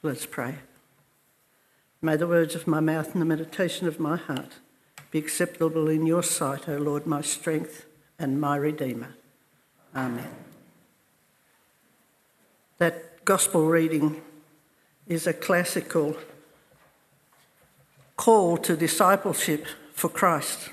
Let's pray. May the words of my mouth and the meditation of my heart be acceptable in your sight, O Lord, my strength and my Redeemer. Amen. That gospel reading is a classical call to discipleship for Christ.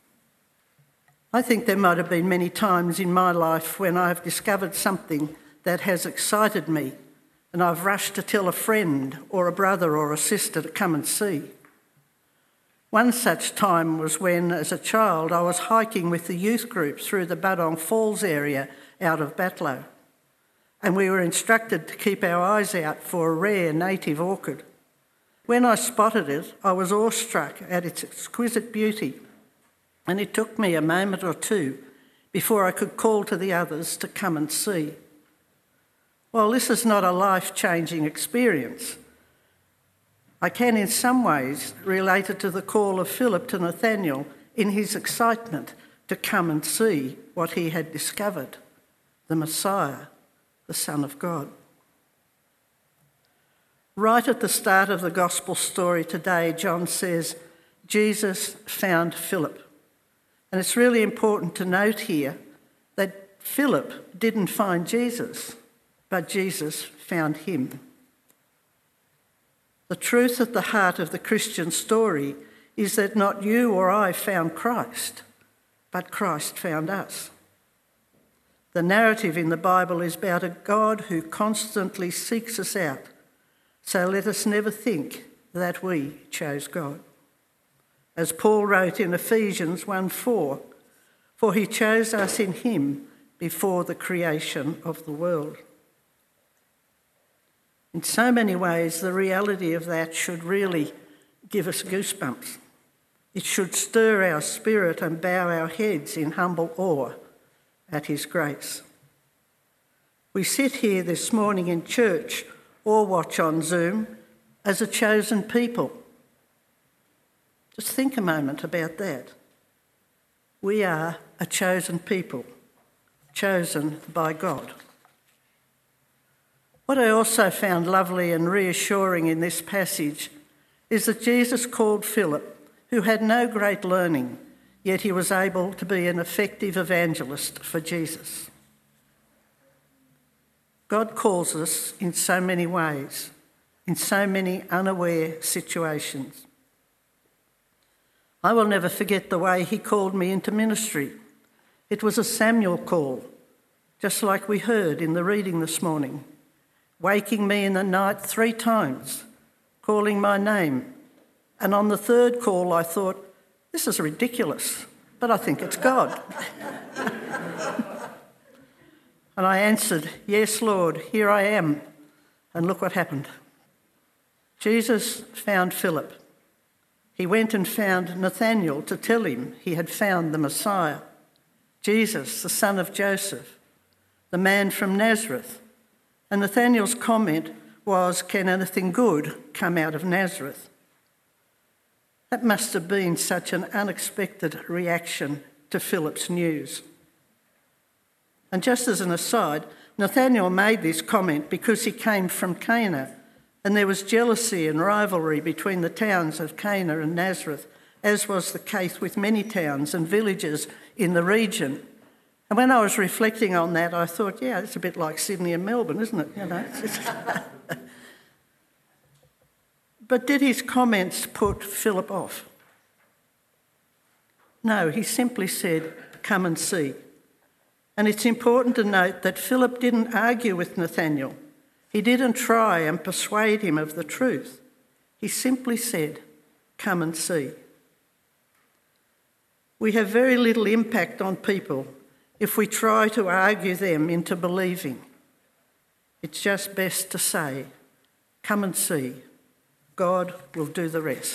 I think there might have been many times in my life when I've discovered something that has excited me and I've rushed to tell a friend or a brother or a sister to come and see. One such time was when, as a child, I was hiking with the youth group through the Budong Falls area out of Batlow, and we were instructed to keep our eyes out for a rare native orchid. When I spotted it, I was awestruck at its exquisite beauty, and it took me a moment or two before I could call to the others to come and see. While this is not a life-changing experience, I can in some ways relate it to the call of Philip to Nathanael in his excitement to come and see what he had discovered, the Messiah, the Son of God. Right at the start of the gospel story today, John says, Jesus found Philip. And it's really important to note here that Philip didn't find Jesus, but Jesus found him. The truth at the heart of the Christian story is that not you or I found Christ, but Christ found us. The narrative in the Bible is about a God who constantly seeks us out, so let us never think that we chose God. As Paul wrote in Ephesians 1:4, "For he chose us in him before the creation of the world." In so many ways, the reality of that should really give us goosebumps. It should stir our spirit and bow our heads in humble awe at his grace. We sit here this morning in church or watch on Zoom as a chosen people. Just think a moment about that. We are a chosen people, chosen by God. What I also found lovely and reassuring in this passage is that Jesus called Philip, who had no great learning, yet he was able to be an effective evangelist for Jesus. God calls us in so many ways, in so many unaware situations. I will never forget the way he called me into ministry. It was a Samuel call, just like we heard in the reading this morning, waking me in the night 3 times, calling my name. And on the third call, I thought, this is ridiculous, but I think it's God. And I answered, yes, Lord, here I am. And look what happened. Jesus found Philip. He went and found Nathanael to tell him he had found the Messiah, Jesus, the son of Joseph, the man from Nazareth. And Nathanael's comment was, can anything good come out of Nazareth? That must have been such an unexpected reaction to Philip's news. And just as an aside, Nathanael made this comment because he came from Cana, and there was jealousy and rivalry between the towns of Cana and Nazareth, as was the case with many towns and villages in the region. And when I was reflecting on that, I thought, yeah, it's a bit like Sydney and Melbourne, isn't it? You know. But did his comments put Philip off? No, he simply said, come and see. And it's important to note that Philip didn't argue with Nathanael. He didn't try and persuade him of the truth. He simply said, come and see. We have very little impact on people if we try to argue them into believing. It's just best to say, come and see. God will do the rest.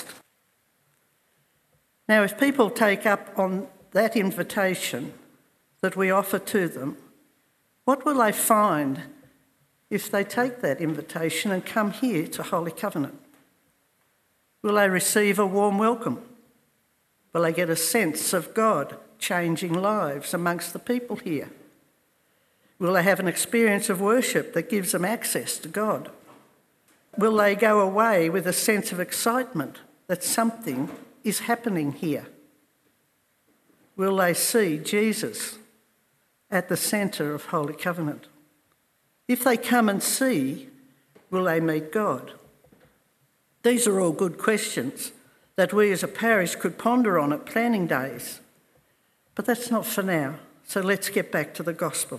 Now, if people take up on that invitation that we offer to them, what will they find if they take that invitation and come here to Holy Covenant? Will they receive a warm welcome? Will they get a sense of God changing lives amongst the people here? Will they have an experience of worship that gives them access to God? Will they go away with a sense of excitement that something is happening here? Will they see Jesus at the centre of Holy Covenant? If they come and see, will they meet God? These are all good questions that we as a parish could ponder on at planning days. But that's not for now, so let's get back to the gospel.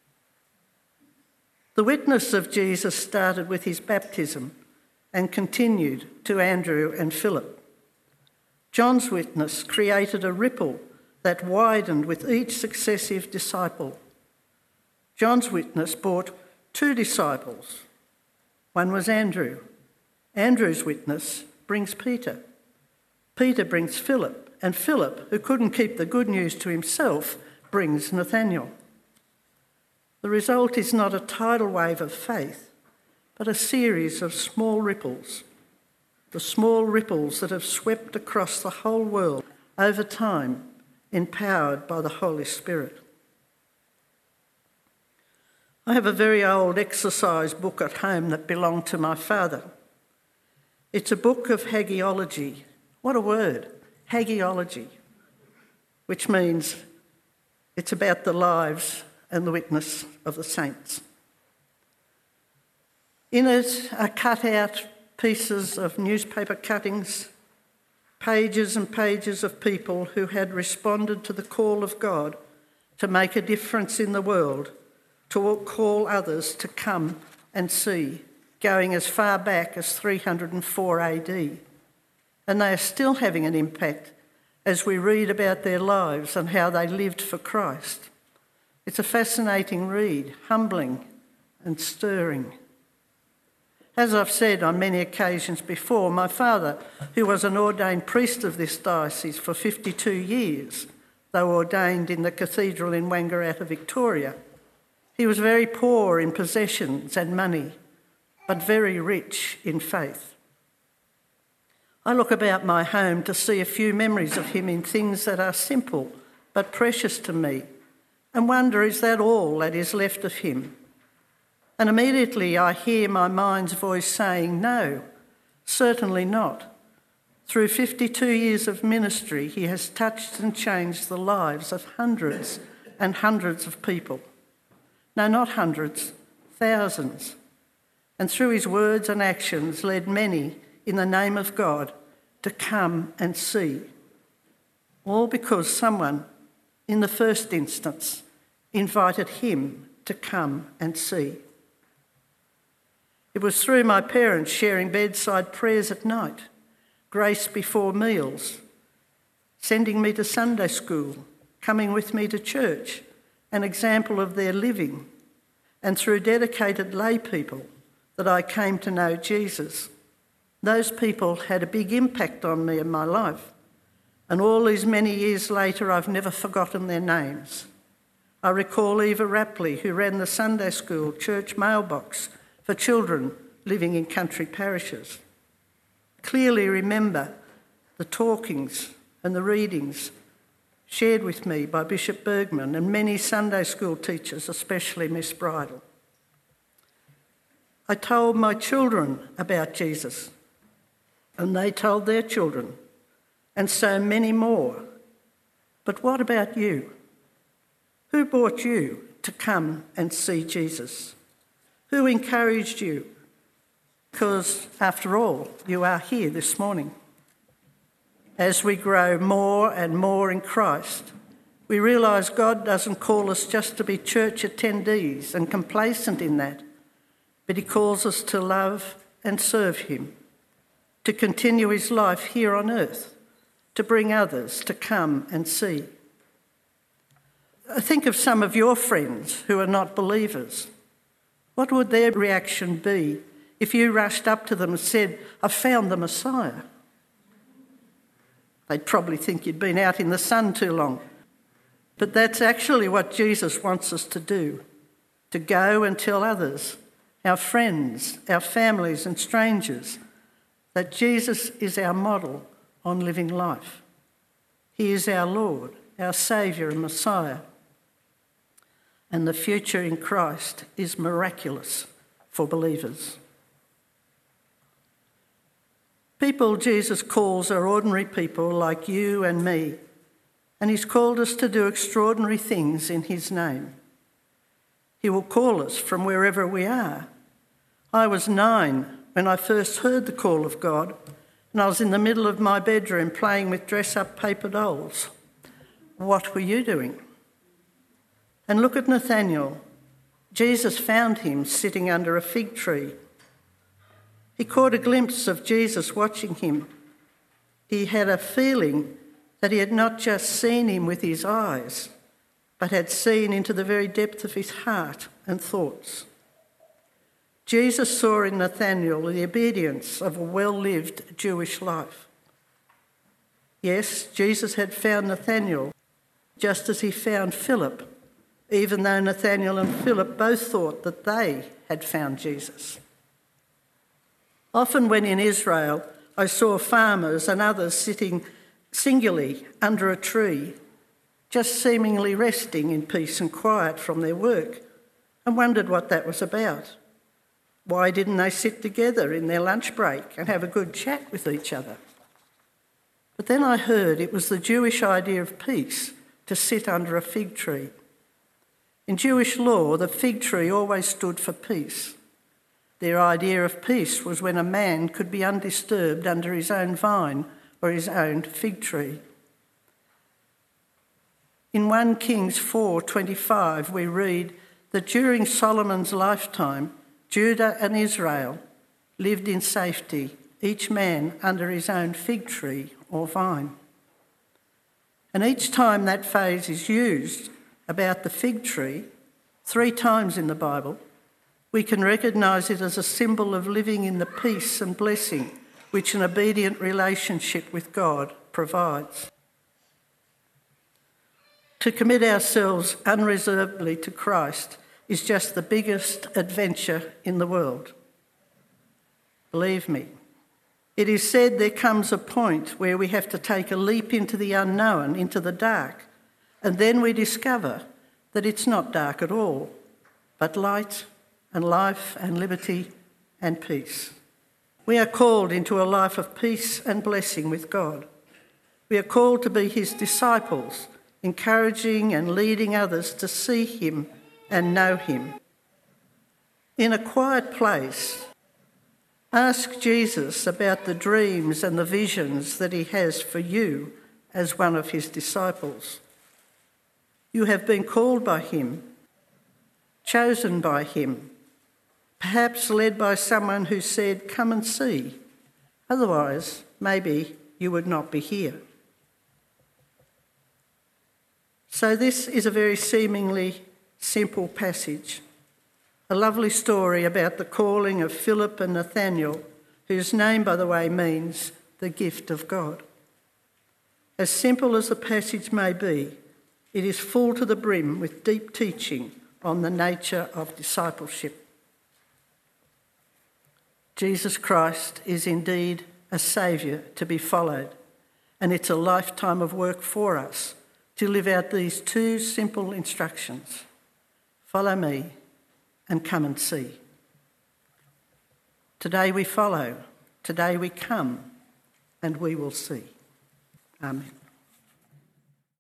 The witness of Jesus started with his baptism and continued to Andrew and Philip. John's witness created a ripple that widened with each successive disciple. John's witness brought 2 disciples. One was Andrew. Andrew's witness brings Peter. Peter brings Philip, and Philip, who couldn't keep the good news to himself, brings Nathanael. The result is not a tidal wave of faith, but a series of small ripples, the small ripples that have swept across the whole world over time, empowered by the Holy Spirit. I have a very old exercise book at home that belonged to my father. It's a book of hagiology. What a word, hagiology, which means it's about the lives and the witness of the saints. In it are cut out pieces of newspaper cuttings, pages and pages of people who had responded to the call of God to make a difference in the world, to call others to come and see, going as far back as 304 AD. And they are still having an impact as we read about their lives and how they lived for Christ. It's a fascinating read, humbling and stirring. As I've said on many occasions before, my father, who was an ordained priest of this diocese for 52 years, though ordained in the cathedral in Wangaratta, Victoria, he was very poor in possessions and money, but very rich in faith. I look about my home to see a few memories of him in things that are simple but precious to me, and wonder, is that all that is left of him? And immediately I hear my mind's voice saying, no, certainly not. Through 52 years of ministry, he has touched and changed the lives of hundreds and hundreds of people. No, not hundreds, thousands. And through his words and actions led many in the name of God to come and see. All because someone, in the first instance, invited him to come and see. It was through my parents sharing bedside prayers at night, grace before meals, sending me to Sunday school, coming with me to church, an example of their living, and through dedicated lay people that I came to know Jesus. Those people had a big impact on me and my life, and all these many years later I've never forgotten their names. I recall Eva Rapley, who ran the Sunday school church mailbox for children living in country parishes. Clearly remember the talkings and the readings shared with me by Bishop Bergman and many Sunday school teachers, especially Miss Bridle. I told my children about Jesus, and they told their children, and so many more. But what about you? Who brought you to come and see Jesus? Who encouraged you? Because, after all, you are here this morning. As we grow more and more in Christ, we realise God doesn't call us just to be church attendees and complacent in that, but he calls us to love and serve him, to continue his life here on earth, to bring others to come and see. Think of some of your friends who are not believers. What would their reaction be if you rushed up to them and said, "I've found the Messiah"? They'd probably think you'd been out in the sun too long. But that's actually what Jesus wants us to do, to go and tell others, our friends, our families and strangers, that Jesus is our model on living life. He is our Lord, our Saviour and Messiah. And the future in Christ is miraculous for believers. People Jesus calls are ordinary people like you and me, and he's called us to do extraordinary things in his name. He will call us from wherever we are. I was 9 when I first heard the call of God, and I was in the middle of my bedroom playing with dress-up paper dolls. What were you doing? And look at Nathanael. Jesus found him sitting under a fig tree. He caught a glimpse of Jesus watching him. He had a feeling that he had not just seen him with his eyes, but had seen into the very depth of his heart and thoughts. Jesus saw in Nathanael the obedience of a well-lived Jewish life. Yes, Jesus had found Nathanael just as he found Philip, even though Nathanael and Philip both thought that they had found Jesus. Often when in Israel, I saw farmers and others sitting singularly under a tree, just seemingly resting in peace and quiet from their work, and wondered what that was about. Why didn't they sit together in their lunch break and have a good chat with each other? But then I heard it was the Jewish idea of peace to sit under a fig tree. In Jewish law, the fig tree always stood for peace. Their idea of peace was when a man could be undisturbed under his own vine or his own fig tree. In 1 Kings 4:25, we read that during Solomon's lifetime, Judah and Israel lived in safety, each man under his own fig tree or vine. And each time that phrase is used about the fig tree, 3 times in the Bible, we can recognise it as a symbol of living in the peace and blessing which an obedient relationship with God provides. To commit ourselves unreservedly to Christ is just the biggest adventure in the world. Believe me, it is said there comes a point where we have to take a leap into the unknown, into the dark, and then we discover that it's not dark at all, but light and life and liberty and peace. We are called into a life of peace and blessing with God. We are called to be his disciples, encouraging and leading others to see him and know him. In a quiet place, ask Jesus about the dreams and the visions that he has for you as one of his disciples. You have been called by him, chosen by him, perhaps led by someone who said, "Come and see." Otherwise, maybe you would not be here. So this is a very seemingly simple passage, a lovely story about the calling of Philip and Nathanael, whose name, by the way, means the gift of God. As simple as the passage may be, it is full to the brim with deep teaching on the nature of discipleship. Jesus Christ is indeed a saviour to be followed, and it's a lifetime of work for us to live out these 2 simple instructions: follow me and come and see. Today we follow, today we come, and we will see. Amen.